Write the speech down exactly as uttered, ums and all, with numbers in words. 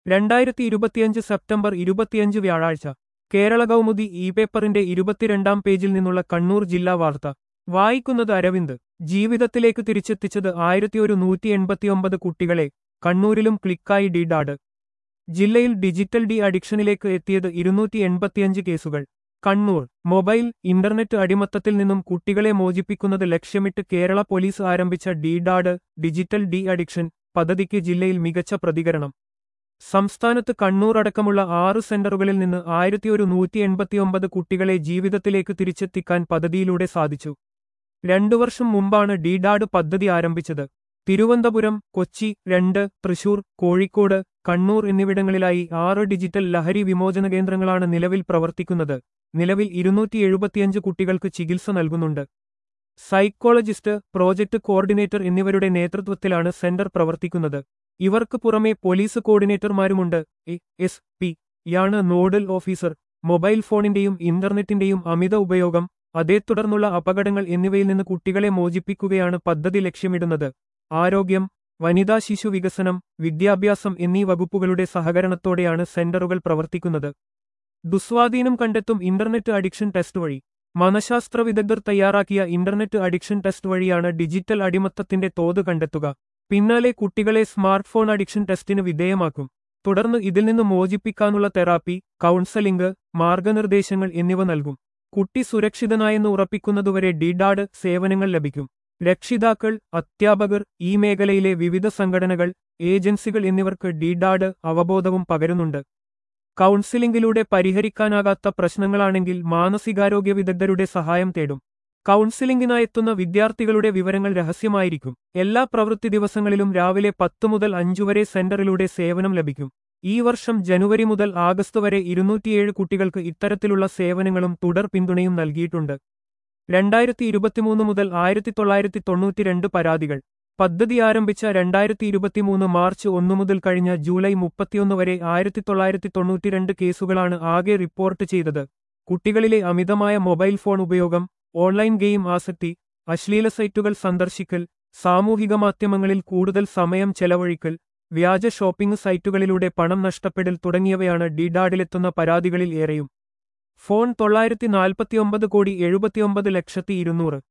രണ്ടായിരത്തി ഇരുപത്തിയഞ്ച് സെപ്റ്റംബർ ഇരുപത്തിയഞ്ച് വ്യാഴാഴ്ച കേരള കൗമുദി ഇ പേപ്പറിന്റെ ഇരുപത്തിരണ്ടാം പേജിൽ നിന്നുള്ള കണ്ണൂർ ജില്ലാ വാർത്ത വായിക്കുന്നത് അരവിന്ദ്. ജീവിതത്തിലേക്ക് തിരിച്ചെത്തിച്ചത് ആയിരത്തിയൊരു നൂറ്റി എൺപത്തിയൊമ്പത് കുട്ടികളെ. കണ്ണൂരിലും ക്ലിക്കായി ഡി-ഡാഡ്. ജില്ലയിൽ ഡിജിറ്റൽ ഡി അഡിക്ഷനിലേക്ക് എത്തിയത് ഇരുന്നൂറ്റി എൺപത്തിയഞ്ച് കേസുകൾ. കണ്ണൂർ. മൊബൈൽ, ഇന്റർനെറ്റ് അടിമത്തത്തിൽ നിന്നും കുട്ടികളെ മോചിപ്പിക്കുന്നത് ലക്ഷ്യമിട്ട് കേരള പോലീസ് ആരംഭിച്ച ഡി-ഡാഡ് ഡിജിറ്റൽ ഡി അഡിക്ഷൻ പദ്ധതിക്ക് ജില്ലയിൽ മികച്ച പ്രതികരണം. സംസ്ഥാനത്ത് കണ്ണൂർ അടക്കമുള്ള ആറ് സെന്ററുകളിൽ നിന്ന് ആയിരത്തിയൊരു നൂറ്റി എൺപത്തിയൊമ്പത് കുട്ടികളെ ജീവിതത്തിലേക്ക് തിരിച്ചെത്തിക്കാൻ പദ്ധതിയിലൂടെ സാധിച്ചു. രണ്ടു വർഷം മുമ്പാണ് ഡി-ഡാഡ് പദ്ധതി ആരംഭിച്ചത്. തിരുവനന്തപുരം, കൊച്ചി, രണ്ട്, തൃശൂർ, കോഴിക്കോട്, കണ്ണൂർ എന്നിവിടങ്ങളിലായി ആറ് ഡിജിറ്റൽ ലഹരി വിമോചന കേന്ദ്രങ്ങളാണ് നിലവിൽ പ്രവർത്തിക്കുന്നത്. നിലവിൽ ഇരുന്നൂറ്റി എഴുപത്തിയഞ്ച് കുട്ടികൾക്ക് ചികിത്സ നൽകുന്നുണ്ട്. സൈക്കോളജിസ്റ്റ്, പ്രോജക്ട് കോർഡിനേറ്റർ എന്നിവരുടെ നേതൃത്വത്തിലാണ് സെന്റർ പ്രവർത്തിക്കുന്നത്. ഇവർക്ക് പുറമെ പോലീസ് കോർഡിനേറ്റർമാരുമുണ്ട്. എ എസ് പി യാണ് നോഡൽ ഓഫീസർ. മൊബൈൽ ഫോണിന്റെയും ഇന്റർനെറ്റിന്റെയും അമിത ഉപയോഗം, അതേ തുടർന്നുള്ള അപകടങ്ങൾ എന്നിവയിൽ നിന്ന് കുട്ടികളെ മോചിപ്പിക്കുകയാണ് പദ്ധതി ലക്ഷ്യമിടുന്നത്. ആരോഗ്യം, വനിതാ ശിശു വികസനം, വിദ്യാഭ്യാസം എന്നീ വകുപ്പുകളുടെ സഹകരണത്തോടെയാണ് സെന്ററുകൾ പ്രവർത്തിക്കുന്നത്. ദുസ്വാധീനം കണ്ടെത്തും ഇന്റർനെറ്റ് അഡിക്ഷൻ ടെസ്റ്റ് വഴി. മനഃശാസ്ത്ര വിദഗ്ധർ തയ്യാറാക്കിയ ഇന്റർനെറ്റ് അഡിക്ഷൻ ടെസ്റ്റ് വഴിയാണ് ഡിജിറ്റൽ അടിമത്തത്തിന്റെ തോത് കണ്ടെത്തുക. പിന്നാലെ കുട്ടികളെ സ്മാർട്ട് ഫോൺ അഡിക്ഷൻ ടെസ്റ്റിന് വിധേയമാക്കും. തുടർന്ന് ഇതിൽ നിന്ന് മോചിപ്പിക്കാനുള്ള തെറാപ്പി, കൗൺസലിംഗ്, മാർഗനിർദ്ദേശങ്ങൾ എന്നിവ നൽകും. കുട്ടി സുരക്ഷിതനായെന്ന് ഉറപ്പിക്കുന്നതുവരെ ഡി-ഡാഡ് സേവനങ്ങൾ ലഭിക്കും. രക്ഷിതാക്കൾ, അധ്യാപകർ, ഈ മേഖലയിലെ വിവിധ സംഘടനകൾ, ഏജൻസികൾ എന്നിവർക്ക് ഡി-ഡാഡ് അവബോധവും പകരുന്നുണ്ട്. കൗൺസിലിംഗിലൂടെ പരിഹരിക്കാനാകാത്ത പ്രശ്നങ്ങളാണെങ്കിൽ മാനസികാരോഗ്യ വിദഗ്ധരുടെ സഹായം തേടും. കൗൺസിലിംഗിനായെത്തുന്ന വിദ്യാർത്ഥികളുടെ വിവരങ്ങൾ രഹസ്യമായിരിക്കും. എല്ലാ പ്രവൃത്തി ദിവസങ്ങളിലും രാവിലെ പത്ത് മുതൽ അഞ്ചു വരെ സെന്ററിലൂടെ സേവനം ലഭിക്കും. ഈ വർഷം ജനുവരി മുതൽ ആഗസ്റ്റ് വരെ ഇരുന്നൂറ്റിയേഴ് കുട്ടികൾക്ക് ഇത്തരത്തിലുള്ള സേവനങ്ങളും തുടർ പിന്തുണയും നൽകിയിട്ടുണ്ട്. രണ്ടായിരത്തി ഇരുപത്തിമൂന്ന് മുതൽ ആയിരത്തി തൊള്ളായിരത്തി തൊണ്ണൂറ്റിരണ്ട് പരാതികൾ. പദ്ധതി ആരംഭിച്ച രണ്ടായിരത്തി ഇരുപത്തിമൂന്ന് മാർച്ച് ഒന്ന് മുതൽ കഴിഞ്ഞ ജൂലൈ മുപ്പത്തിയൊന്ന് വരെ ആയിരത്തി തൊള്ളായിരത്തി തൊണ്ണൂറ്റിരണ്ട് കേസുകളാണ് ആകെ റിപ്പോർട്ട് ചെയ്തത്. കുട്ടികളിലെ അമിതമായ മൊബൈൽ ഫോൺ ഉപയോഗം, ഓൺലൈൻ ഗെയിം ആസക്തി, അശ്ലീല സൈറ്റുകൾ സന്ദർശിക്കൽ, സാമൂഹിക മാധ്യമങ്ങളിൽ കൂടുതൽ സമയം ചെലവഴിക്കൽ, വ്യാജ ഷോപ്പിംഗ് സൈറ്റുകളിലൂടെ പണം നഷ്ടപ്പെടൽ തുടങ്ങിയവയാണ് ഡി-ഡാഡിലെത്തുന്ന പരാതികളിൽ ഏറെയും. ഫോൺ തൊള്ളായിരത്തി നാൽപ്പത്തിയൊമ്പത് കോടി എഴുപത്തിയൊമ്പത് ലക്ഷത്തി ഇരുന്നൂറ്